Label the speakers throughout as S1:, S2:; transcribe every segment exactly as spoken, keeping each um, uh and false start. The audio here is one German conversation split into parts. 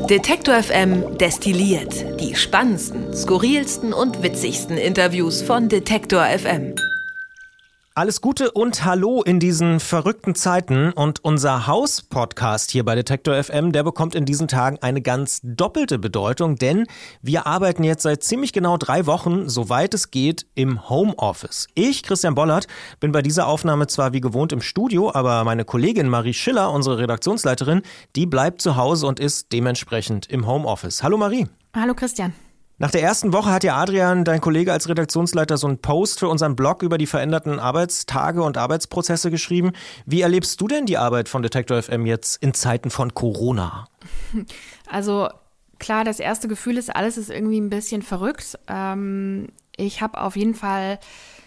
S1: Detektor F M destilliert die spannendsten, skurrilsten und witzigsten Interviews von Detektor F M.
S2: Alles Gute und Hallo in diesen verrückten Zeiten, und unser Haus-Podcast hier bei Detektor F M, der bekommt in diesen Tagen eine ganz doppelte Bedeutung, denn wir arbeiten jetzt seit ziemlich genau drei Wochen, soweit es geht, im Homeoffice. Ich, Christian Bollert, bin bei dieser Aufnahme zwar wie gewohnt im Studio, aber meine Kollegin Marie Schiller, unsere Redaktionsleiterin, die bleibt zu Hause und ist dementsprechend im Homeoffice. Hallo Marie.
S3: Hallo Christian.
S2: Nach der ersten Woche hat ja Adrian, dein Kollege als Redaktionsleiter, so einen Post für unseren Blog über die veränderten Arbeitstage und Arbeitsprozesse geschrieben. Wie erlebst du denn die Arbeit von Detektor F M jetzt in Zeiten von Corona?
S3: Also klar, das erste Gefühl ist, alles ist irgendwie ein bisschen verrückt. Ähm, ich habe auf jeden Fall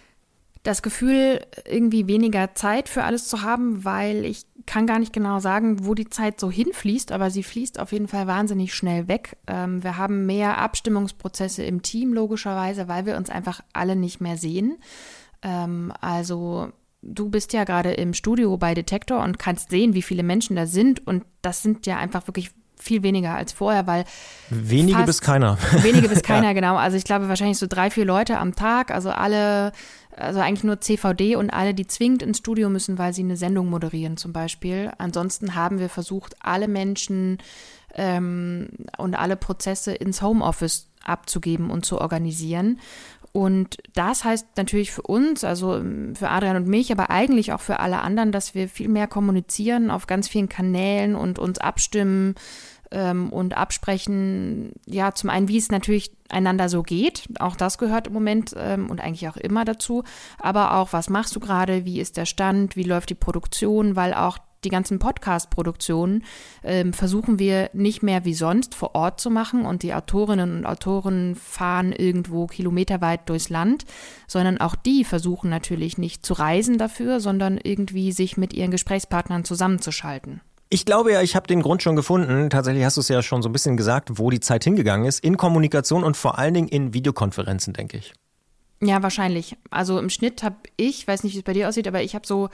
S3: das Gefühl, irgendwie weniger Zeit für alles zu haben, weil ich kann gar nicht genau sagen, wo die Zeit so hinfließt, aber sie fließt auf jeden Fall wahnsinnig schnell weg. Ähm, wir haben mehr Abstimmungsprozesse im Team, logischerweise, weil wir uns einfach alle nicht mehr sehen. Ähm, also du bist ja gerade im Studio bei Detektor und kannst sehen, wie viele Menschen da sind, und das sind ja einfach wirklich viel weniger als vorher, weil
S2: Wenige bis keiner.
S3: Wenige bis keiner, ja. Genau. Also ich glaube wahrscheinlich so drei, vier Leute am Tag, also alle, also eigentlich nur C V D und alle, die zwingend ins Studio müssen, weil sie eine Sendung moderieren zum Beispiel. Ansonsten haben wir versucht, alle Menschen ähm, und alle Prozesse ins Homeoffice abzugeben und zu organisieren. Und das heißt natürlich für uns, also für Adrian und mich, aber eigentlich auch für alle anderen, dass wir viel mehr kommunizieren auf ganz vielen Kanälen und uns abstimmen ähm, und absprechen. Ja, zum einen, wie es natürlich einander so geht. Auch das gehört im Moment ähm, und eigentlich auch immer dazu. Aber auch, was machst du gerade? Wie ist der Stand? Wie läuft die Produktion? Weil auch die ganzen Podcast-Produktionen ähm, versuchen wir nicht mehr wie sonst vor Ort zu machen, und die Autorinnen und Autoren fahren irgendwo kilometerweit durchs Land, sondern auch die versuchen natürlich nicht zu reisen dafür, sondern irgendwie sich mit ihren Gesprächspartnern zusammenzuschalten.
S2: Ich glaube ja, ich habe den Grund schon gefunden. Tatsächlich hast du es ja schon so ein bisschen gesagt, wo die Zeit hingegangen ist. In Kommunikation und vor allen Dingen in Videokonferenzen, denke ich.
S3: Ja, wahrscheinlich. Also im Schnitt habe ich, weiß nicht, wie es bei dir aussieht, aber ich habe so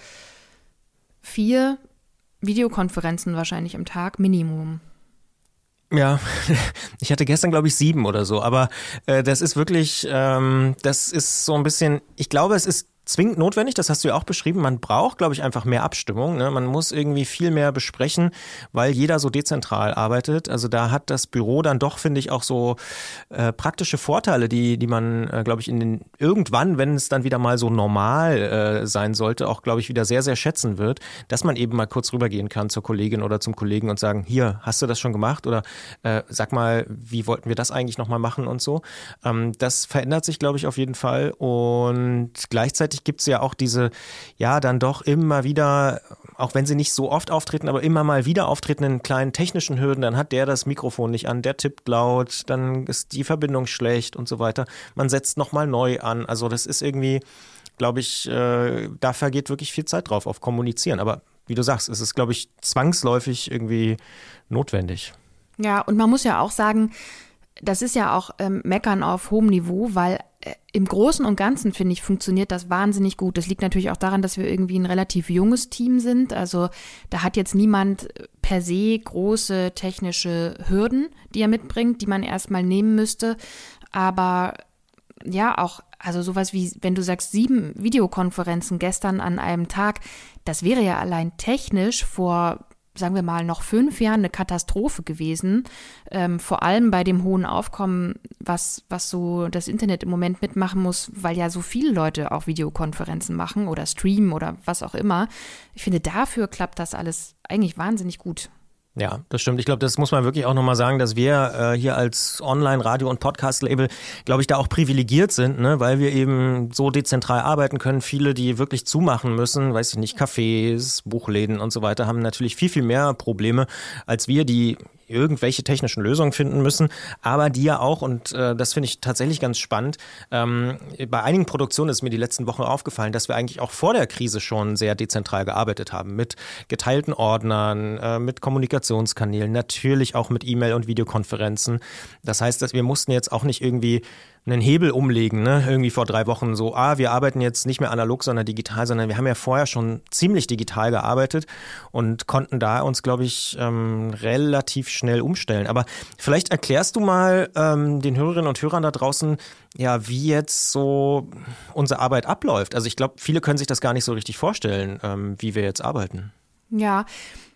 S3: vier Videokonferenzen wahrscheinlich am Tag, Minimum.
S2: Ja, ich hatte gestern, glaube ich, sieben oder so, aber äh, das ist wirklich, ähm, das ist so ein bisschen, ich glaube, es ist zwingend notwendig, das hast du ja auch beschrieben. Man braucht, glaube ich, einfach mehr Abstimmung. Ne? Man muss irgendwie viel mehr besprechen, weil jeder so dezentral arbeitet. Also da hat das Büro dann doch, finde ich, auch so äh, praktische Vorteile, die die man, äh, glaube ich, in den irgendwann, wenn es dann wieder mal so normal äh, sein sollte, auch, glaube ich, wieder sehr, sehr schätzen wird, dass man eben mal kurz rübergehen kann zur Kollegin oder zum Kollegen und sagen, hier, hast du das schon gemacht? Oder äh, sag mal, wie wollten wir das eigentlich nochmal machen und so. Ähm, das verändert sich, glaube ich, auf jeden Fall, und gleichzeitig gibt es ja auch diese, ja, dann doch immer wieder, auch wenn sie nicht so oft auftreten, aber immer mal wieder auftretenden kleinen technischen Hürden. Dann hat der das Mikrofon nicht an, der tippt laut, dann ist die Verbindung schlecht und so weiter. Man setzt nochmal neu an. Also das ist irgendwie, glaube ich, äh, da vergeht wirklich viel Zeit drauf auf Kommunizieren. Aber wie du sagst, es ist, glaube ich, zwangsläufig irgendwie notwendig.
S3: Ja, und man muss ja auch sagen, das ist ja auch ähm, Meckern auf hohem Niveau, weil äh, im Großen und Ganzen, finde ich, funktioniert das wahnsinnig gut. Das liegt natürlich auch daran, dass wir irgendwie ein relativ junges Team sind. Also da hat jetzt niemand per se große technische Hürden, die er mitbringt, die man erstmal nehmen müsste. Aber ja, auch, also sowas wie, wenn du sagst, sieben Videokonferenzen gestern an einem Tag, das wäre ja allein technisch vor, sagen wir mal, noch fünf Jahren eine Katastrophe gewesen, ähm, vor allem bei dem hohen Aufkommen, was, was so das Internet im Moment mitmachen muss, weil ja so viele Leute auch Videokonferenzen machen oder streamen oder was auch immer. Ich finde, dafür klappt das alles eigentlich wahnsinnig gut.
S2: Ja, das stimmt. Ich glaube, das muss man wirklich auch nochmal sagen, dass wir äh, hier als Online-Radio- und Podcast-Label, glaube ich, da auch privilegiert sind, ne, weil wir eben so dezentral arbeiten können. Viele, die wirklich zumachen müssen, weiß ich nicht, Cafés, Buchläden und so weiter, haben natürlich viel, viel mehr Probleme als wir, die irgendwelche technischen Lösungen finden müssen, aber die ja auch, und äh, das finde ich tatsächlich ganz spannend, ähm, bei einigen Produktionen ist mir die letzten Wochen aufgefallen, dass wir eigentlich auch vor der Krise schon sehr dezentral gearbeitet haben, mit geteilten Ordnern, äh, mit Kommunikationskanälen, natürlich auch mit E-Mail- und Videokonferenzen. Das heißt, dass wir mussten jetzt auch nicht irgendwie einen Hebel umlegen, ne? Irgendwie vor drei Wochen so, ah, wir arbeiten jetzt nicht mehr analog, sondern digital, sondern wir haben ja vorher schon ziemlich digital gearbeitet und konnten da uns, glaube ich, ähm, relativ schnell umstellen. Aber vielleicht erklärst du mal ähm, den Hörerinnen und Hörern da draußen, ja, wie jetzt so unsere Arbeit abläuft. Also ich glaube, viele können sich das gar nicht so richtig vorstellen, ähm, wie wir jetzt arbeiten.
S3: Ja,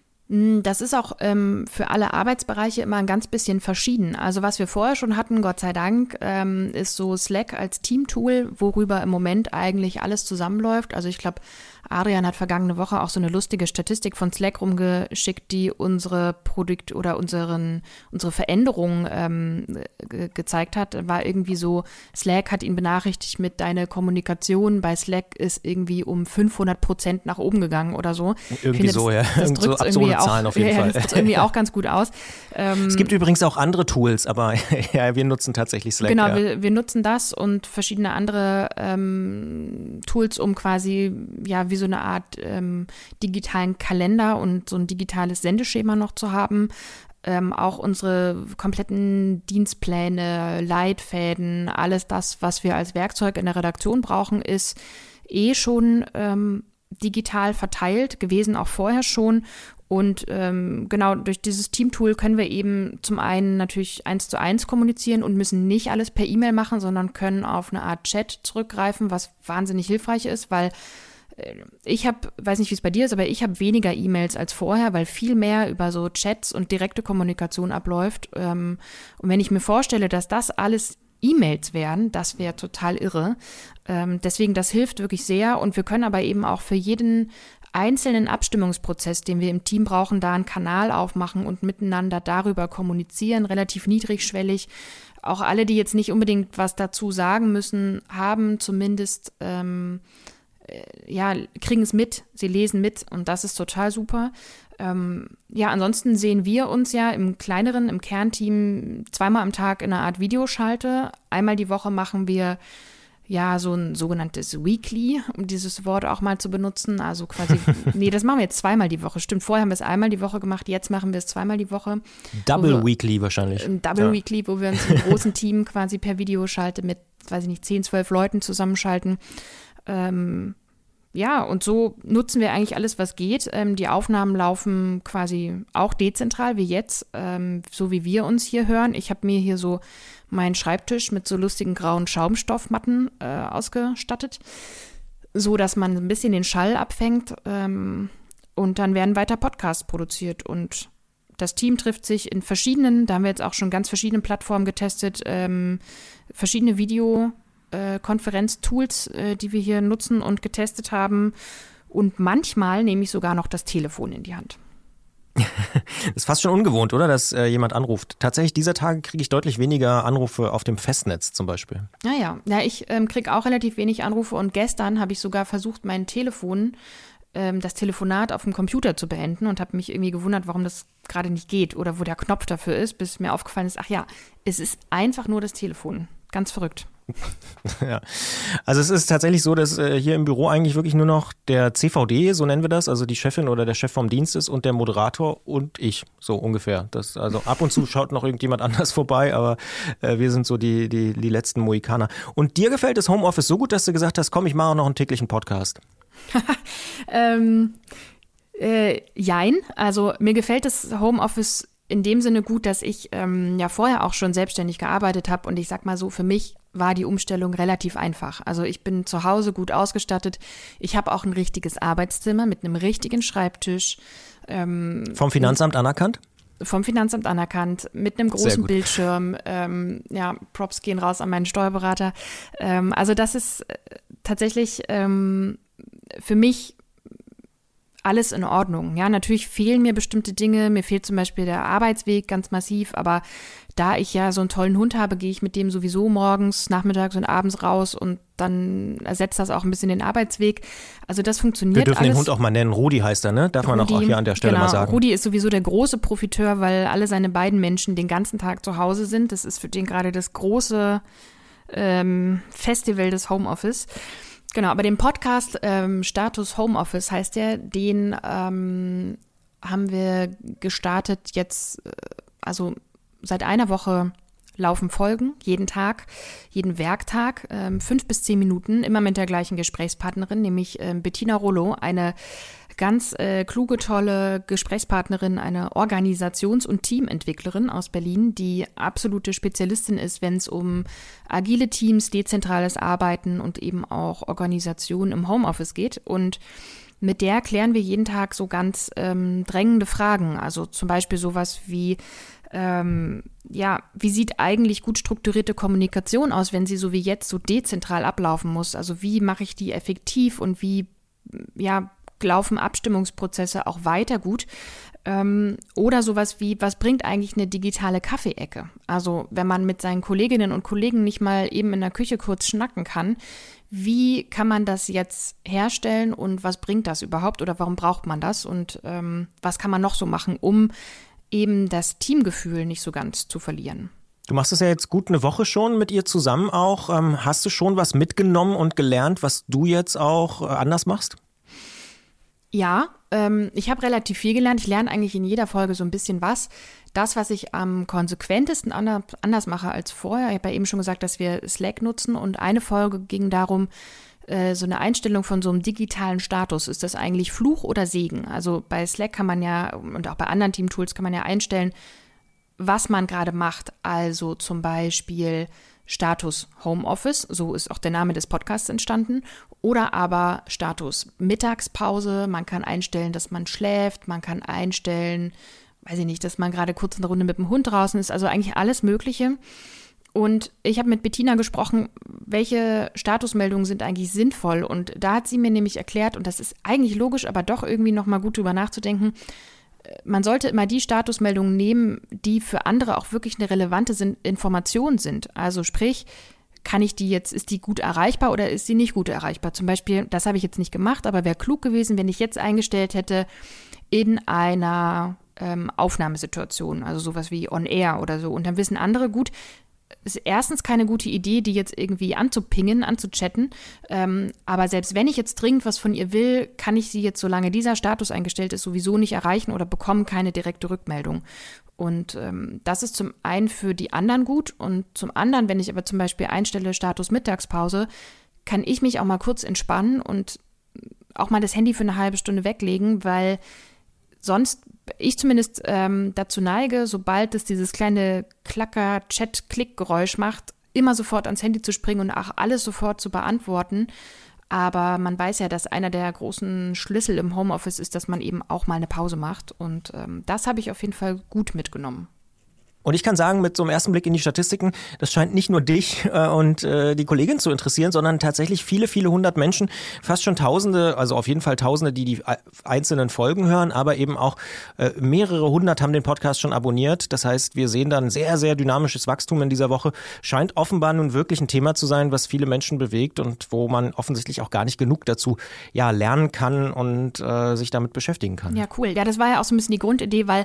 S3: das ist auch ähm, für alle Arbeitsbereiche immer ein ganz bisschen verschieden. Also was wir vorher schon hatten, Gott sei Dank, ähm, ist so Slack als Teamtool, worüber im Moment eigentlich alles zusammenläuft. Also ich glaube, Adrian hat vergangene Woche auch so eine lustige Statistik von Slack rumgeschickt, die unsere Produkt- oder unseren, unsere Veränderungen ähm, ge- gezeigt hat. War irgendwie so, Slack hat ihn benachrichtigt mit, deine Kommunikation bei Slack ist irgendwie um fünfhundert Prozent nach oben gegangen oder so.
S2: Irgendwie finde, so,
S3: das,
S2: ja.
S3: Das drückt
S2: so absurde
S3: auch,
S2: Zahlen auf jeden
S3: ja,
S2: Fall.
S3: Das drückt irgendwie auch ganz gut aus. Ähm,
S2: es gibt übrigens auch andere Tools, aber ja, wir nutzen tatsächlich Slack.
S3: Genau,
S2: ja.
S3: wir, wir nutzen das und verschiedene andere ähm, Tools, um quasi, ja, wie so eine Art ähm, digitalen Kalender und so ein digitales Sendeschema noch zu haben. Ähm, auch unsere kompletten Dienstpläne, Leitfäden, alles das, was wir als Werkzeug in der Redaktion brauchen, ist eh schon ähm, digital verteilt gewesen, auch vorher schon. Und ähm, genau durch dieses Teamtool können wir eben zum einen natürlich eins zu eins kommunizieren und müssen nicht alles per E-Mail machen, sondern können auf eine Art Chat zurückgreifen, was wahnsinnig hilfreich ist, weil ich habe, weiß nicht, wie es bei dir ist, aber ich habe weniger E-Mails als vorher, weil viel mehr über so Chats und direkte Kommunikation abläuft. Und wenn ich mir vorstelle, dass das alles E-Mails wären, das wäre total irre. Deswegen, das hilft wirklich sehr. Und wir können aber eben auch für jeden einzelnen Abstimmungsprozess, den wir im Team brauchen, da einen Kanal aufmachen und miteinander darüber kommunizieren, relativ niedrigschwellig. Auch alle, die jetzt nicht unbedingt was dazu sagen müssen, haben zumindest ähm, ja, kriegen es mit, sie lesen mit und das ist total super. Ähm, ja, ansonsten sehen wir uns ja im kleineren, im Kernteam zweimal am Tag in einer Art Videoschalte. Einmal die Woche machen wir ja so ein sogenanntes Weekly, um dieses Wort auch mal zu benutzen. Also quasi, nee, das machen wir jetzt zweimal die Woche. Stimmt, vorher haben wir es einmal die Woche gemacht, jetzt machen wir es zweimal die Woche.
S2: Double
S3: wir,
S2: Weekly wahrscheinlich.
S3: Ein Double
S2: ja.
S3: Weekly, wo wir uns im großen Team quasi per Videoschalte mit, weiß ich nicht, zehn, zwölf Leuten zusammenschalten. Ähm, ja, und so nutzen wir eigentlich alles, was geht. Ähm, die Aufnahmen laufen quasi auch dezentral wie jetzt, ähm, so wie wir uns hier hören. Ich habe mir hier so meinen Schreibtisch mit so lustigen grauen Schaumstoffmatten äh, ausgestattet, so dass man ein bisschen den Schall abfängt. Ähm, und dann werden weiter Podcasts produziert und das Team trifft sich in verschiedenen, da haben wir jetzt auch schon ganz verschiedene Plattformen getestet, ähm, verschiedene Video- Konferenztools, äh, die wir hier nutzen und getestet haben. Und manchmal nehme ich sogar noch das Telefon in die Hand.
S2: Das ist fast schon ungewohnt, oder? Dass äh, jemand anruft. Tatsächlich, dieser Tage kriege ich deutlich weniger Anrufe auf dem Festnetz zum Beispiel.
S3: Naja, ja, ich ähm, kriege auch relativ wenig Anrufe und gestern habe ich sogar versucht, mein Telefon, ähm, das Telefonat auf dem Computer zu beenden und habe mich irgendwie gewundert, warum das gerade nicht geht oder wo der Knopf dafür ist, bis mir aufgefallen ist, ach ja, es ist einfach nur das Telefon. Ganz verrückt.
S2: Ja, also es ist tatsächlich so, dass äh, hier im Büro eigentlich wirklich nur noch der C V D, so nennen wir das, also die Chefin oder der Chef vom Dienst ist und der Moderator und ich, so ungefähr. Das, also ab und zu schaut noch irgendjemand anders vorbei, aber äh, wir sind so die, die, die letzten Mohikaner. Und dir gefällt das Homeoffice so gut, dass du gesagt hast, komm, ich mache auch noch einen täglichen Podcast.
S3: ähm, äh, jein, also mir gefällt das Homeoffice in dem Sinne gut, dass ich ähm, ja vorher auch schon selbstständig gearbeitet habe und ich sag mal so, für mich war die Umstellung relativ einfach. Also ich bin zu Hause gut ausgestattet. Ich habe auch ein richtiges Arbeitszimmer mit einem richtigen Schreibtisch. Ähm,
S2: Vom Finanzamt anerkannt?
S3: Vom Finanzamt anerkannt, mit einem großen Bildschirm. Ähm, ja, Props gehen raus an meinen Steuerberater. Ähm, also das ist äh, tatsächlich ähm, für mich alles in Ordnung. Ja, natürlich fehlen mir bestimmte Dinge. Mir fehlt zum Beispiel der Arbeitsweg ganz massiv, aber da ich ja so einen tollen Hund habe, gehe ich mit dem sowieso morgens, nachmittags und abends raus und dann ersetzt das auch ein bisschen den Arbeitsweg. Also das funktioniert
S2: Wir dürfen
S3: alles.
S2: den Hund auch mal nennen. Rudi heißt er, ne? Darf man
S3: Rudi,
S2: auch hier an der Stelle
S3: genau,
S2: mal sagen.
S3: Rudi ist sowieso der große Profiteur, weil alle seine beiden Menschen den ganzen Tag zu Hause sind. Das ist für den gerade das große ähm, Festival des Homeoffice. Genau, aber den Podcast ähm, Status Homeoffice heißt der, den ähm, haben wir gestartet jetzt, äh, also seit einer Woche laufen Folgen, jeden Tag, jeden Werktag, ähm, fünf bis zehn Minuten, immer mit der gleichen Gesprächspartnerin, nämlich ähm, Bettina Rollo, eine ganz äh, kluge, tolle Gesprächspartnerin, eine Organisations- und Teamentwicklerin aus Berlin, die absolute Spezialistin ist, wenn es um agile Teams, dezentrales Arbeiten und eben auch Organisation im Homeoffice geht. Und mit der klären wir jeden Tag so ganz ähm, drängende Fragen. Also zum Beispiel sowas wie, ähm, ja, wie sieht eigentlich gut strukturierte Kommunikation aus, wenn sie so wie jetzt so dezentral ablaufen muss? Also wie mache ich die effektiv und wie, ja, laufen Abstimmungsprozesse auch weiter gut? Ähm, oder sowas wie, was bringt eigentlich eine digitale Kaffeeecke? Also wenn man mit seinen Kolleginnen und Kollegen nicht mal eben in der Küche kurz schnacken kann, wie kann man das jetzt herstellen und was bringt das überhaupt oder warum braucht man das und ähm, was kann man noch so machen, um eben das Teamgefühl nicht so ganz zu verlieren?
S2: Du machst das ja jetzt gut eine Woche schon mit ihr zusammen auch. Ähm, hast du schon was mitgenommen und gelernt, was du jetzt auch äh, anders machst?
S3: Ja, ähm, ich habe relativ viel gelernt. Ich lerne eigentlich in jeder Folge so ein bisschen was. Das, was ich am konsequentesten anders, anders mache als vorher, ich habe ja eben schon gesagt, dass wir Slack nutzen und eine Folge ging darum, äh, so eine Einstellung von so einem digitalen Status. Ist das eigentlich Fluch oder Segen? Also bei Slack kann man ja und auch bei anderen Teamtools kann man ja einstellen, was man gerade macht. Also zum Beispiel Status Homeoffice, so ist auch der Name des Podcasts entstanden, oder aber Status Mittagspause. Man kann einstellen, dass man schläft, man kann einstellen, weiß ich nicht, dass man gerade kurz eine Runde mit dem Hund draußen ist, also eigentlich alles Mögliche. Und ich habe mit Bettina gesprochen, welche Statusmeldungen sind eigentlich sinnvoll, und da hat sie mir nämlich erklärt, und das ist eigentlich logisch, aber doch irgendwie nochmal gut drüber nachzudenken, man sollte immer die Statusmeldungen nehmen, die für andere auch wirklich eine relevante Information sind. Also sprich, kann ich die jetzt, ist die gut erreichbar oder ist sie nicht gut erreichbar? Zum Beispiel, das habe ich jetzt nicht gemacht, aber wäre klug gewesen, wenn ich jetzt eingestellt hätte in einer ähm, Aufnahmesituation, also sowas wie on air oder so. Und dann wissen andere, gut, ist erstens keine gute Idee, die jetzt irgendwie anzupingen, anzuchatten. Ähm, aber selbst wenn ich jetzt dringend was von ihr will, kann ich sie jetzt, solange dieser Status eingestellt ist, sowieso nicht erreichen oder bekomme keine direkte Rückmeldung. Und ähm, das ist zum einen für die anderen gut und zum anderen, wenn ich aber zum Beispiel einstelle Status Mittagspause, kann ich mich auch mal kurz entspannen und auch mal das Handy für eine halbe Stunde weglegen, weil sonst ich zumindest ähm, dazu neige, sobald es dieses kleine Klacker-Chat-Klick-Geräusch macht, immer sofort ans Handy zu springen und auch alles sofort zu beantworten. Aber man weiß ja, dass einer der großen Schlüssel im Homeoffice ist, dass man eben auch mal eine Pause macht. Und ähm, das habe ich auf jeden Fall gut mitgenommen.
S2: Und ich kann sagen, mit so einem ersten Blick in die Statistiken, das scheint nicht nur dich äh, und äh, die Kollegin zu interessieren, sondern tatsächlich viele, viele hundert Menschen, fast schon Tausende, also auf jeden Fall Tausende, die die einzelnen Folgen hören, aber eben auch äh, mehrere hundert haben den Podcast schon abonniert. Das heißt, wir sehen dann sehr, sehr dynamisches Wachstum in dieser Woche. Scheint offenbar nun wirklich ein Thema zu sein, was viele Menschen bewegt und wo man offensichtlich auch gar nicht genug dazu ja lernen kann und äh, sich damit beschäftigen kann.
S3: Ja, cool. Ja, das war ja auch so ein bisschen die Grundidee, weil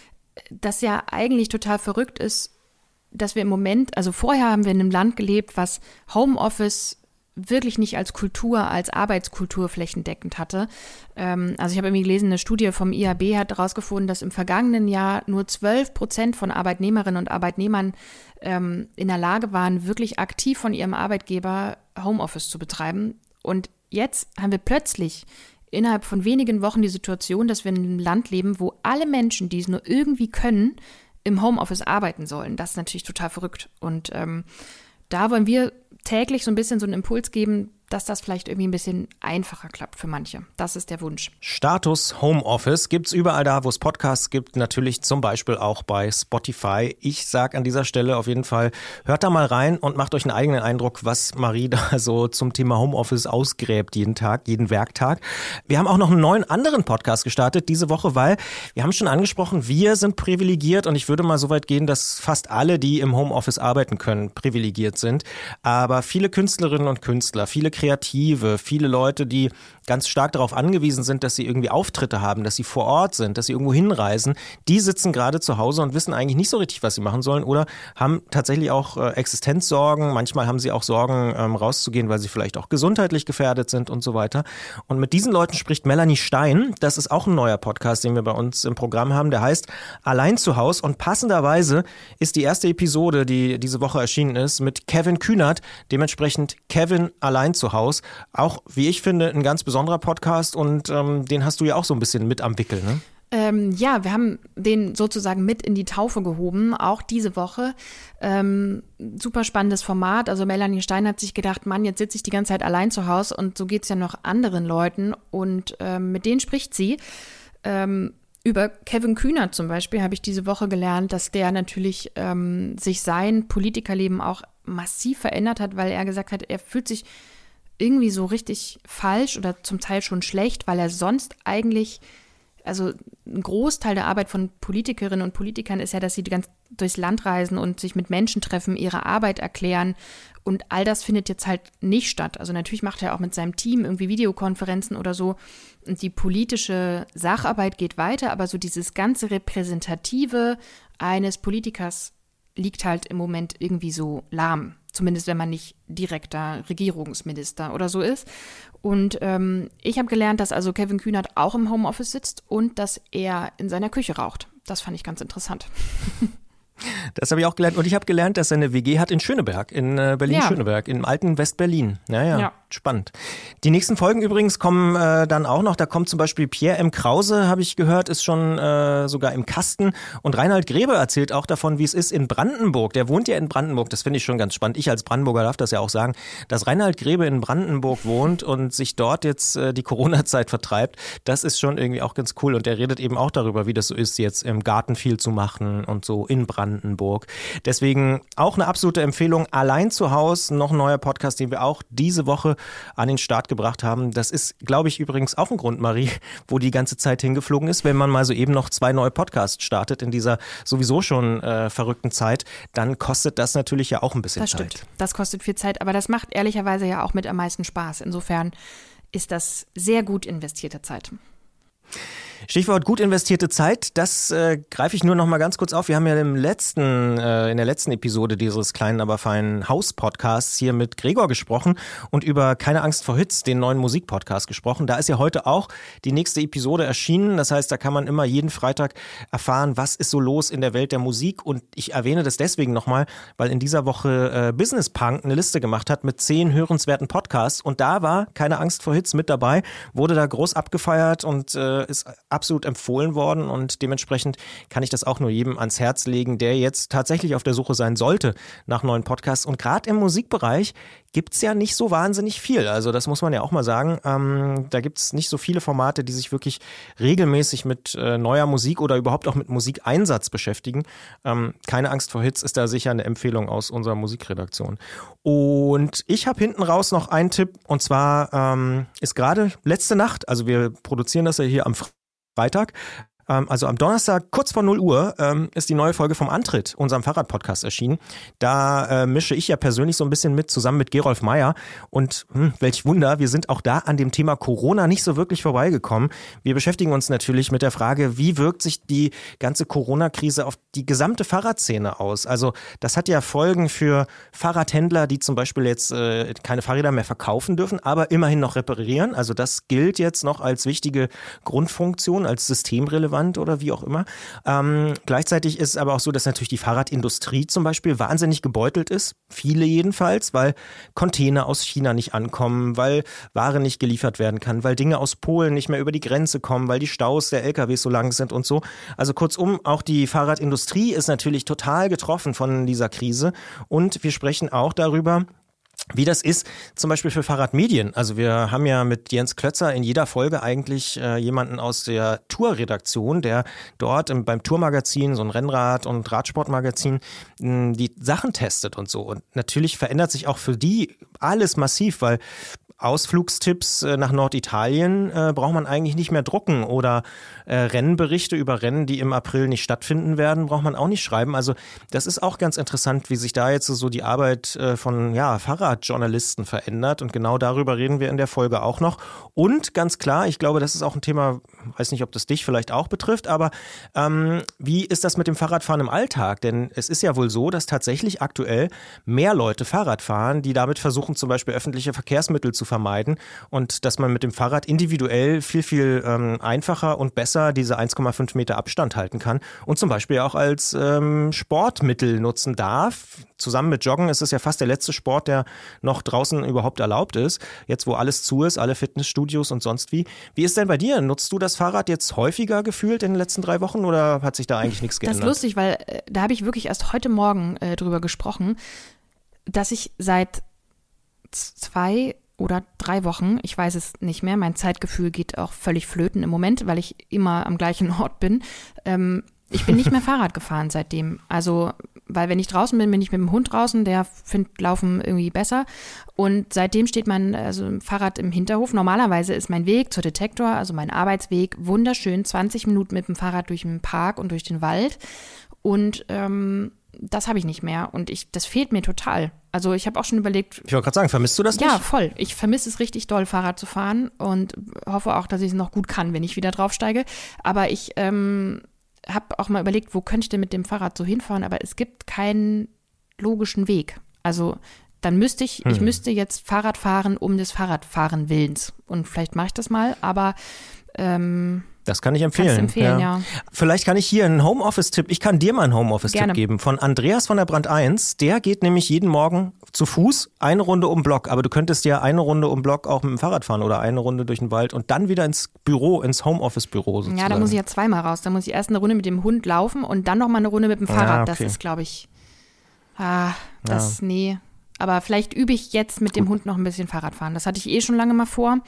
S3: das ja eigentlich total verrückt ist, dass wir im Moment, also vorher haben wir in einem Land gelebt, was Homeoffice wirklich nicht als Kultur, als Arbeitskultur flächendeckend hatte. Ähm, also ich habe irgendwie gelesen, eine Studie vom I A B hat herausgefunden, dass im vergangenen Jahr nur zwölf Prozent von Arbeitnehmerinnen und Arbeitnehmern ähm, in der Lage waren, wirklich aktiv von ihrem Arbeitgeber Homeoffice zu betreiben. Und jetzt haben wir plötzlich innerhalb von wenigen Wochen die Situation, dass wir in einem Land leben, wo alle Menschen, die es nur irgendwie können, im Homeoffice arbeiten sollen. Das ist natürlich total verrückt. Und ähm, da wollen wir täglich so ein bisschen so einen Impuls geben, dass das vielleicht irgendwie ein bisschen einfacher klappt für manche. Das ist der Wunsch.
S2: Status Homeoffice gibt's überall da, wo es Podcasts gibt, natürlich zum Beispiel auch bei Spotify. Ich sag an dieser Stelle auf jeden Fall, hört da mal rein und macht euch einen eigenen Eindruck, was Marie da so zum Thema Homeoffice ausgräbt jeden Tag, jeden Werktag. Wir haben auch noch einen neuen anderen Podcast gestartet diese Woche, weil wir haben schon angesprochen, wir sind privilegiert und ich würde mal so weit gehen, dass fast alle, die im Homeoffice arbeiten können, privilegiert sind. Aber viele Künstlerinnen und Künstler, viele Kreative, viele Leute, die ganz stark darauf angewiesen sind, dass sie irgendwie Auftritte haben, dass sie vor Ort sind, dass sie irgendwo hinreisen, die sitzen gerade zu Hause und wissen eigentlich nicht so richtig, was sie machen sollen oder haben tatsächlich auch äh, Existenzsorgen. Manchmal haben sie auch Sorgen, ähm, rauszugehen, weil sie vielleicht auch gesundheitlich gefährdet sind und so weiter. Und mit diesen Leuten spricht Melanie Stein. Das ist auch ein neuer Podcast, den wir bei uns im Programm haben. Der heißt Allein zu Haus und passenderweise ist die erste Episode, die diese Woche erschienen ist, mit Kevin Kühnert, dementsprechend Kevin allein zu Haus. Auch, wie ich finde, ein ganz besonderer Podcast und ähm, den hast du ja auch so ein bisschen mit am Wickel, ne?
S3: Ähm, ja, wir haben den sozusagen mit in die Taufe gehoben, auch diese Woche. Ähm, super spannendes Format. Also Melanie Stein hat sich gedacht, Mann, jetzt sitze ich die ganze Zeit allein zu Hause und so geht es ja noch anderen Leuten und ähm, mit denen spricht sie. Ähm, Über Kevin Kühnert zum Beispiel habe ich diese Woche gelernt, dass der natürlich ähm, sich sein Politikerleben auch massiv verändert hat, weil er gesagt hat, er fühlt sich irgendwie so richtig falsch oder zum Teil schon schlecht, weil er sonst eigentlich, also ein Großteil der Arbeit von Politikerinnen und Politikern ist ja, dass sie ganz durchs Land reisen und sich mit Menschen treffen, ihre Arbeit erklären und all das findet jetzt halt nicht statt. Also natürlich macht er auch mit seinem Team irgendwie Videokonferenzen oder so und die politische Sacharbeit geht weiter, aber so dieses ganze Repräsentative eines Politikers liegt halt im Moment irgendwie so lahm. Zumindest wenn man nicht direkter Regierungsminister oder so ist. Und ähm, ich habe gelernt, dass also Kevin Kühnert auch im Homeoffice sitzt und dass er in seiner Küche raucht. Das fand ich ganz interessant.
S2: Das habe ich auch gelernt. Und ich habe gelernt, dass er eine W G hat in Schöneberg, in äh, Berlin-Schöneberg, ja. Im alten West-Berlin. Ja, ja, ja, spannend. Die nächsten Folgen übrigens kommen äh, dann auch noch. Da kommt zum Beispiel Pierre M. Krause, habe ich gehört, ist schon äh, sogar im Kasten. Und Reinhard Grebe erzählt auch davon, wie es ist in Brandenburg. Der wohnt ja in Brandenburg. Das finde ich schon ganz spannend. Ich als Brandenburger darf das ja auch sagen, dass Reinhard Grebe in Brandenburg wohnt und sich dort jetzt äh, die Corona-Zeit vertreibt. Das ist schon irgendwie auch ganz cool. Und der redet eben auch darüber, wie das so ist, jetzt im Garten viel zu machen und so in Brandenburg. Brandenburg. Deswegen auch eine absolute Empfehlung. Allein zu Haus, noch ein neuer Podcast, den wir auch diese Woche an den Start gebracht haben. Das ist, glaube ich, übrigens auch ein Grund, Marie, wo die ganze Zeit hingeflogen ist. Wenn man mal so eben noch zwei neue Podcasts startet in dieser sowieso schon äh, verrückten Zeit, dann kostet das natürlich ja auch ein bisschen
S3: das
S2: Zeit.
S3: Das stimmt, das kostet viel Zeit, aber das macht ehrlicherweise ja auch mit am meisten Spaß. Insofern ist das sehr gut investierte Zeit.
S2: Stichwort gut investierte Zeit, das äh, greife ich nur noch mal ganz kurz auf. Wir haben ja im letzten, äh, in der letzten Episode dieses kleinen, aber feinen Haus-Podcasts hier mit Gregor gesprochen und über Keine Angst vor Hits, den neuen Musikpodcast gesprochen. Da ist ja heute auch die nächste Episode erschienen. Das heißt, da kann man immer jeden Freitag erfahren, was ist so los in der Welt der Musik. Und ich erwähne das deswegen nochmal, weil in dieser Woche äh, Business Punk eine Liste gemacht hat mit zehn hörenswerten Podcasts. Und da war Keine Angst vor Hits mit dabei, wurde da groß abgefeiert und äh, ist absolut empfohlen worden und dementsprechend kann ich das auch nur jedem ans Herz legen, der jetzt tatsächlich auf der Suche sein sollte nach neuen Podcasts. Und gerade im Musikbereich gibt's ja nicht so wahnsinnig viel. Also das muss man ja auch mal sagen. Ähm, da gibt's nicht so viele Formate, die sich wirklich regelmäßig mit äh, neuer Musik oder überhaupt auch mit Musikeinsatz beschäftigen. Ähm, Keine Angst vor Hits ist da sicher eine Empfehlung aus unserer Musikredaktion. Und ich habe hinten raus noch einen Tipp und zwar ähm, ist gerade letzte Nacht, also wir produzieren das ja hier am Freitag, also am Donnerstag, kurz vor null Uhr, ähm, ist die neue Folge vom Antritt, unserem Fahrradpodcast, erschienen. Da äh, mische ich ja persönlich so ein bisschen mit, zusammen mit Gerolf Meyer. Und hm, welch Wunder, wir sind auch da an dem Thema Corona nicht so wirklich vorbeigekommen. Wir beschäftigen uns natürlich mit der Frage, wie wirkt sich die ganze Corona-Krise auf die gesamte Fahrradszene aus? Also das hat ja Folgen für Fahrradhändler, die zum Beispiel jetzt äh, keine Fahrräder mehr verkaufen dürfen, aber immerhin noch reparieren. Also das gilt jetzt noch als wichtige Grundfunktion, als systemrelevant oder wie auch immer. Ähm, gleichzeitig ist es aber auch so, dass natürlich die Fahrradindustrie zum Beispiel wahnsinnig gebeutelt ist. Viele jedenfalls, weil Container aus China nicht ankommen, weil Ware nicht geliefert werden kann, weil Dinge aus Polen nicht mehr über die Grenze kommen, weil die Staus der L K Ws so lang sind und so. Also kurzum, auch die Fahrradindustrie ist natürlich total getroffen von dieser Krise. Und wir sprechen auch darüber, wie das ist, zum Beispiel für Fahrradmedien. Also wir haben ja mit Jens Klötzer in jeder Folge eigentlich äh, jemanden aus der Tourredaktion, der dort im, beim Tourmagazin, so ein Rennrad- und Radsportmagazin, mh, die Sachen testet und so. Und natürlich verändert sich auch für die alles massiv, weil Ausflugstipps nach Norditalien äh, braucht man eigentlich nicht mehr drucken oder äh, Rennberichte über Rennen, die im April nicht stattfinden werden, braucht man auch nicht schreiben. Also das ist auch ganz interessant, wie sich da jetzt so die Arbeit äh, von ja, Fahrradjournalisten verändert und genau darüber reden wir in der Folge auch noch. Und ganz klar, ich glaube, das ist auch ein Thema, weiß nicht, ob das dich vielleicht auch betrifft, aber ähm, wie ist das mit dem Fahrradfahren im Alltag? Denn es ist ja wohl so, dass tatsächlich aktuell mehr Leute Fahrrad fahren, die damit versuchen, zum Beispiel öffentliche Verkehrsmittel zu vermeiden und dass man mit dem Fahrrad individuell viel, viel ähm, einfacher und besser diese eins Komma fünf Meter Abstand halten kann und zum Beispiel auch als ähm, Sportmittel nutzen darf. Zusammen mit Joggen ist es ja fast der letzte Sport, der noch draußen überhaupt erlaubt ist. Jetzt, wo alles zu ist, alle Fitnessstudios und sonst wie. Wie ist denn bei dir? Nutzt du das Fahrrad jetzt häufiger gefühlt in den letzten drei Wochen oder hat sich da eigentlich nichts geändert?
S3: Das ist lustig, weil äh, da habe ich wirklich erst heute Morgen äh, drüber gesprochen, dass ich seit zwei oder drei Wochen, ich weiß es nicht mehr, mein Zeitgefühl geht auch völlig flöten im Moment, weil ich immer am gleichen Ort bin. Ähm, ich bin nicht mehr Fahrrad gefahren seitdem. Also, weil wenn ich draußen bin, bin ich mit dem Hund draußen, der findet Laufen irgendwie besser. Und seitdem steht mein also Fahrrad im Hinterhof. Normalerweise ist mein Weg zur Detektor, also mein Arbeitsweg, wunderschön, zwanzig Minuten mit dem Fahrrad durch den Park und durch den Wald. Und ähm, das habe ich nicht mehr und ich, das fehlt mir total. Also ich habe auch schon überlegt.
S2: Ich wollte gerade sagen, vermisst du das nicht?
S3: Ja, voll. Ich vermisse es richtig doll, Fahrrad zu fahren und hoffe auch, dass ich es noch gut kann, wenn ich wieder draufsteige. Aber ich ähm, habe auch mal überlegt, wo könnte ich denn mit dem Fahrrad so hinfahren? Aber es gibt keinen logischen Weg. Also dann müsste ich, hm. ich müsste jetzt Fahrrad fahren um des Fahrradfahren Willens. Und vielleicht mache ich das mal, aber ähm,
S2: das kann ich empfehlen.
S3: Kannst empfehlen, ja.
S2: ja. Vielleicht kann ich hier einen Homeoffice-Tipp, ich kann dir mal einen Homeoffice-Tipp geben von Andreas von der Brand eins. Der geht nämlich jeden Morgen zu Fuß eine Runde um den Block. Aber du könntest ja eine Runde um den Block auch mit dem Fahrrad fahren oder eine Runde durch den Wald und dann wieder ins Büro, ins Homeoffice-Büro sozusagen.
S3: Ja, da muss ich ja zweimal raus. Da muss ich erst eine Runde mit dem Hund laufen und dann nochmal eine Runde mit dem Fahrrad.
S2: Ja, okay.
S3: Das ist, glaube ich, ah, das,
S2: ja.
S3: nee. Aber vielleicht übe ich jetzt mit dem Gut. Hund noch ein bisschen Fahrrad fahren. Das hatte ich eh schon lange mal vor.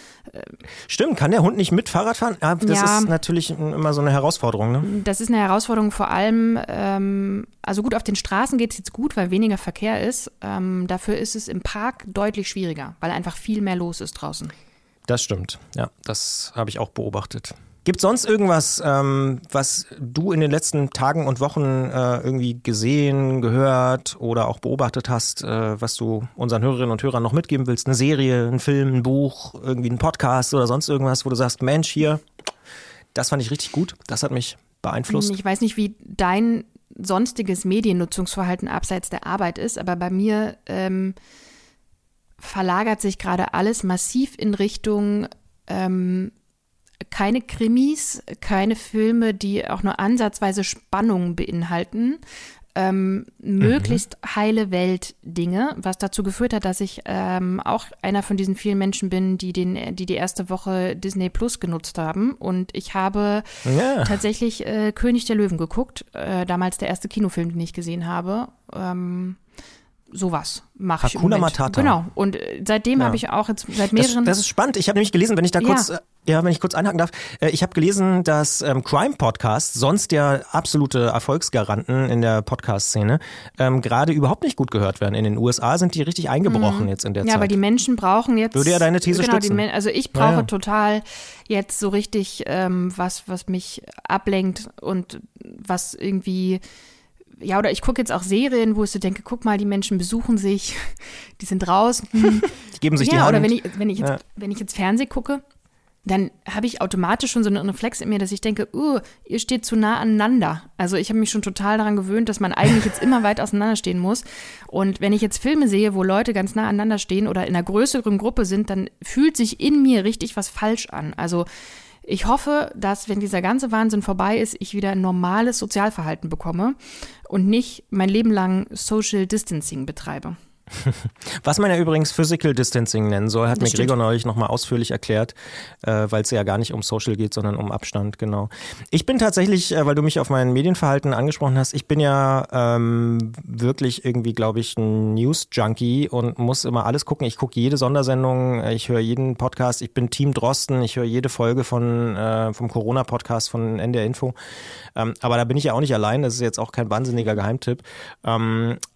S2: Stimmt, kann der Hund nicht mit Fahrrad fahren? Ja, das
S3: ja,
S2: ist natürlich immer so eine Herausforderung. Ne?
S3: Das ist eine Herausforderung vor allem, ähm, also gut, auf den Straßen geht es jetzt gut, weil weniger Verkehr ist. Ähm, dafür ist es im Park deutlich schwieriger, weil einfach viel mehr los ist draußen.
S2: Das stimmt, ja, das habe ich auch beobachtet. Gibt es sonst irgendwas, ähm, was du in den letzten Tagen und Wochen äh, irgendwie gesehen, gehört oder auch beobachtet hast, äh, was du unseren Hörerinnen und Hörern noch mitgeben willst? Eine Serie, ein Film, ein Buch, irgendwie ein Podcast oder sonst irgendwas, wo du sagst, Mensch, hier, das fand ich richtig gut, das hat mich beeinflusst.
S3: Ich weiß nicht, wie dein sonstiges Mediennutzungsverhalten abseits der Arbeit ist, aber bei mir ähm, verlagert sich gerade alles massiv in Richtung ähm, keine Krimis, keine Filme, die auch nur ansatzweise Spannung beinhalten, ähm, mhm. möglichst heile Welt-Dinge, was dazu geführt hat, dass ich ähm, auch einer von diesen vielen Menschen bin, die den, die die erste Woche Disney Plus genutzt haben. Und ich habe ja. tatsächlich äh, König der Löwen geguckt, äh, damals der erste Kinofilm, den ich gesehen habe. Ähm, Sowas mache ich im
S2: Hakuna
S3: Moment.
S2: Matata.
S3: Genau. Und seitdem
S2: ja.
S3: habe ich auch jetzt seit mehreren.
S2: Das, das ist spannend. Ich habe nämlich gelesen, wenn ich da kurz, ja, ja wenn ich kurz einhaken darf. Äh, ich habe gelesen, dass ähm, Crime-Podcasts, sonst ja absolute Erfolgsgaranten in der Podcast-Szene, ähm, gerade überhaupt nicht gut gehört werden. In den U S A sind die richtig eingebrochen mhm. jetzt in der
S3: ja,
S2: Zeit.
S3: Ja, aber die Menschen brauchen jetzt.
S2: Würde ja deine These
S3: genau,
S2: stützen.
S3: Die, also ich brauche
S2: ja, ja.
S3: total jetzt so richtig ähm, was, was mich ablenkt und was irgendwie. Ja, oder ich gucke jetzt auch Serien, wo ich so denke, guck mal, die Menschen besuchen sich, die sind draußen.
S2: Die geben sich
S3: ja,
S2: die Hand.
S3: Oder wenn ich, wenn ich jetzt,
S2: ja.
S3: wenn ich jetzt Fernsehen gucke, dann habe ich automatisch schon so einen Reflex in mir, dass ich denke, uh, ihr steht zu nah aneinander. Also ich habe mich schon total daran gewöhnt, dass man eigentlich jetzt immer weit auseinander stehen muss. Und wenn ich jetzt Filme sehe, wo Leute ganz nah aneinander stehen oder in einer größeren Gruppe sind, dann fühlt sich in mir richtig was falsch an. Also ich hoffe, dass, wenn dieser ganze Wahnsinn vorbei ist, ich wieder ein normales Sozialverhalten bekomme und nicht mein Leben lang Social Distancing betreibe.
S2: Was man ja übrigens Physical Distancing nennen soll, hat
S3: Das
S2: mir
S3: stimmt.
S2: Gregor neulich nochmal ausführlich erklärt, äh, weil es ja gar nicht um Social geht, sondern um Abstand, genau. Ich bin tatsächlich, äh, weil du mich auf mein Medienverhalten angesprochen hast, ich bin ja ähm, wirklich irgendwie, glaube ich, ein News-Junkie und muss immer alles gucken. Ich gucke jede Sondersendung, ich höre jeden Podcast, ich bin Team Drosten, ich höre jede Folge von äh, vom Corona-Podcast von N D R Info. Ähm, aber da bin ich ja auch nicht allein, das ist jetzt auch kein wahnsinniger Geheimtipp. Ähm,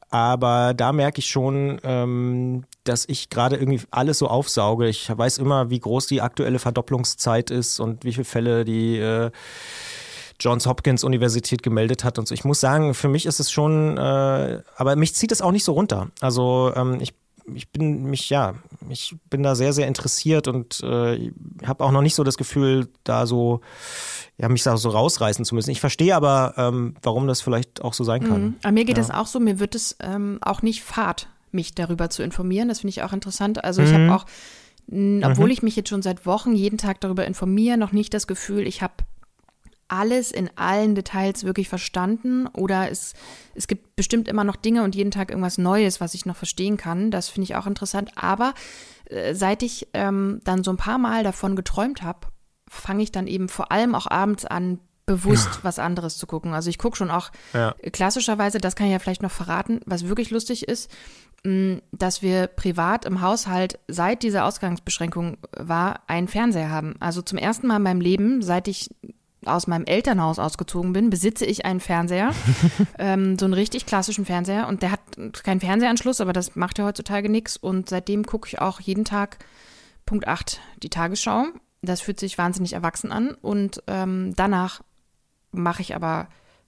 S2: Aber da merke ich schon, ähm, dass ich gerade irgendwie alles so aufsauge. Ich weiß immer, wie groß die aktuelle Verdopplungszeit ist und wie viele Fälle die äh, Johns Hopkins Universität gemeldet hat und so. Ich muss sagen, für mich ist es schon, äh, aber mich zieht es auch nicht so runter. Also ähm, ich Ich bin mich, ja, ich bin da sehr, sehr interessiert und äh, habe auch noch nicht so das Gefühl, da so, ja, mich da so rausreißen zu müssen. Ich verstehe aber, ähm, warum das vielleicht auch so sein kann.
S3: Mhm. Aber mir geht
S2: ja.
S3: das auch so, mir wird es ähm, auch nicht fad, mich darüber zu informieren. Das finde ich auch interessant. Also
S2: Mhm.
S3: ich habe auch, n, obwohl
S2: Mhm.
S3: ich mich jetzt schon seit Wochen jeden Tag darüber informiere, noch nicht das Gefühl, ich habe alles in allen Details wirklich verstanden oder es, es gibt bestimmt immer noch Dinge und jeden Tag irgendwas Neues, was ich noch verstehen kann. Das finde ich auch interessant. Aber äh, seit ich ähm, dann so ein paar Mal davon geträumt habe, fange ich dann eben vor allem auch abends an, bewusst ja. was anderes zu gucken. Also ich gucke schon auch ja. klassischerweise, das kann ich ja vielleicht noch verraten, was wirklich lustig ist, mh, dass wir privat im Haushalt, seit diese Ausgangsbeschränkung war, einen Fernseher haben. Also zum ersten Mal in meinem Leben, seit ich aus meinem Elternhaus ausgezogen bin, besitze ich einen Fernseher, ähm, so einen richtig klassischen Fernseher und der hat keinen Fernsehanschluss, aber das macht ja heutzutage nichts und seitdem gucke ich auch jeden Tag Punkt acht die Tagesschau. Das fühlt sich wahnsinnig erwachsen an und ähm, danach mache ich aber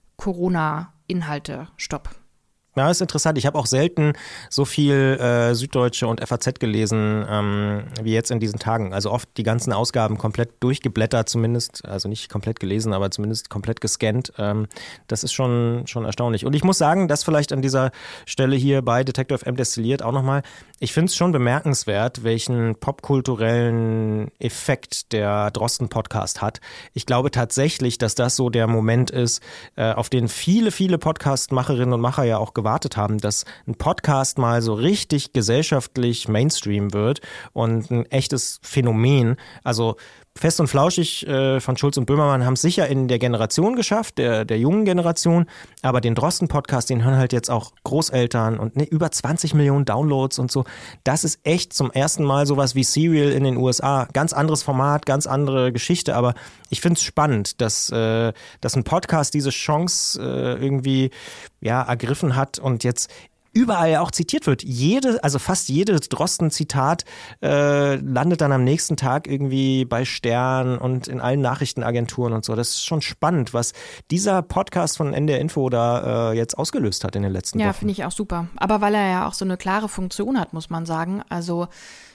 S3: Corona-Inhalte, Stopp.
S2: Ja, ist interessant. Ich habe auch selten so viel äh, Süddeutsche und F A Z gelesen ähm, wie jetzt in diesen Tagen. Also oft die ganzen Ausgaben komplett durchgeblättert zumindest. Also nicht komplett gelesen, aber zumindest komplett gescannt. Ähm, das ist schon, schon erstaunlich. Und ich muss sagen, das vielleicht an dieser Stelle hier bei Detektor F M destilliert auch nochmal. Ich finde es schon bemerkenswert, welchen popkulturellen Effekt der Drosten-Podcast hat. Ich glaube tatsächlich, dass das so der Moment ist, äh, auf den viele, viele Podcast-Macherinnen und Macher ja auch gewartet haben, dass ein Podcast mal so richtig gesellschaftlich Mainstream wird und ein echtes Phänomen. Also Fest und Flauschig äh, von Schulz und Böhmermann haben es sicher in der Generation geschafft, der, der jungen Generation, aber den Drosten-Podcast, den hören halt jetzt auch Großeltern und ne, über zwanzig Millionen Downloads und so. Das ist echt zum ersten Mal sowas wie Serial in den U S A. Ganz anderes Format, ganz andere Geschichte, aber ich finde es spannend, dass, äh, dass ein Podcast diese Chance äh, irgendwie ja, ergriffen hat und jetzt überall ja auch zitiert wird. Jede, also fast jedes Drosten-Zitat äh, landet dann am nächsten Tag irgendwie bei Stern und in allen Nachrichtenagenturen und so. Das ist schon spannend, was dieser Podcast von N D R Info da äh, jetzt ausgelöst hat in den letzten
S3: ja,
S2: Wochen.
S3: Ja, finde ich auch super. Aber weil er ja auch so eine klare Funktion hat, muss man sagen. Also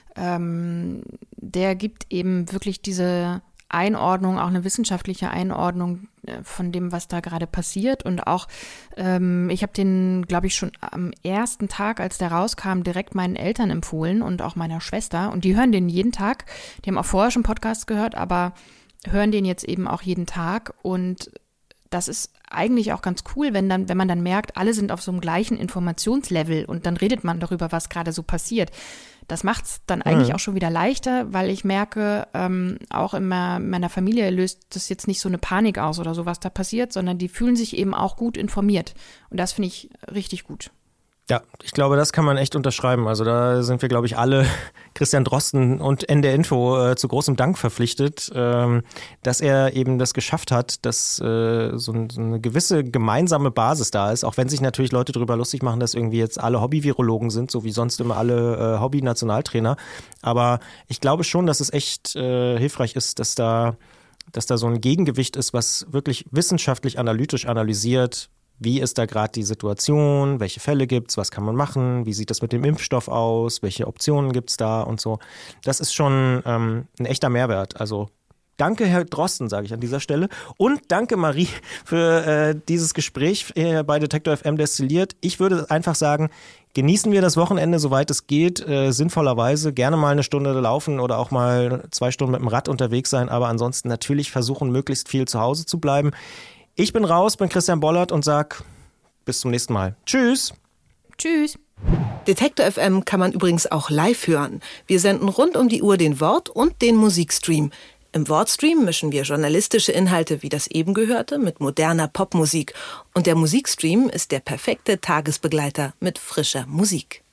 S3: ähm, der gibt eben wirklich diese Einordnung, auch eine wissenschaftliche Einordnung von dem, was da gerade passiert. Und auch, ähm, ich habe den, glaube ich, schon am ersten Tag, als der rauskam, direkt meinen Eltern empfohlen und auch meiner Schwester. Und die hören den jeden Tag. Die haben auch vorher schon Podcasts gehört, aber hören den jetzt eben auch jeden Tag. Und das ist eigentlich auch ganz cool, wenn dann, wenn man dann merkt, alle sind auf so einem gleichen Informationslevel und dann redet man darüber, was gerade so passiert. Das macht es dann eigentlich mhm. auch schon wieder leichter, weil ich merke, ähm, auch in meiner Familie löst das jetzt nicht so eine Panik aus oder so, was da passiert, sondern die fühlen sich eben auch gut informiert. Und das finde ich richtig gut.
S2: Ja, ich glaube, das kann man echt unterschreiben. Also da sind wir, glaube ich, alle Christian Drosten und N D R Info äh, zu großem Dank verpflichtet, ähm, dass er eben das geschafft hat, dass äh, so, ein, so eine gewisse gemeinsame Basis da ist, auch wenn sich natürlich Leute darüber lustig machen, dass irgendwie jetzt alle Hobby-Virologen sind, so wie sonst immer alle äh, Hobby-Nationaltrainer. Aber ich glaube schon, dass es echt äh, hilfreich ist, dass da, dass da so ein Gegengewicht ist, was wirklich wissenschaftlich analytisch analysiert, wie ist da gerade die Situation, welche Fälle gibt's, was kann man machen, wie sieht das mit dem Impfstoff aus, welche Optionen gibt's da und so. Das ist schon ähm, ein echter Mehrwert. Also danke, Herr Drosten, sage ich an dieser Stelle. Und danke, Marie, für äh, dieses Gespräch äh, bei Detektor F M destilliert. Ich würde einfach sagen, genießen wir das Wochenende, soweit es geht, äh, sinnvollerweise. Gerne mal eine Stunde laufen oder auch mal zwei Stunden mit dem Rad unterwegs sein, aber ansonsten natürlich versuchen, möglichst viel zu Hause zu bleiben. Ich bin raus, bin Christian Bollert und sag bis zum nächsten Mal. Tschüss.
S3: Tschüss.
S4: Detektor F M kann man übrigens auch live hören. Wir senden rund um die Uhr den Wort- und den Musikstream. Im Wortstream mischen wir journalistische Inhalte wie das eben gehörte mit moderner Popmusik. Und der Musikstream ist der perfekte Tagesbegleiter mit frischer Musik.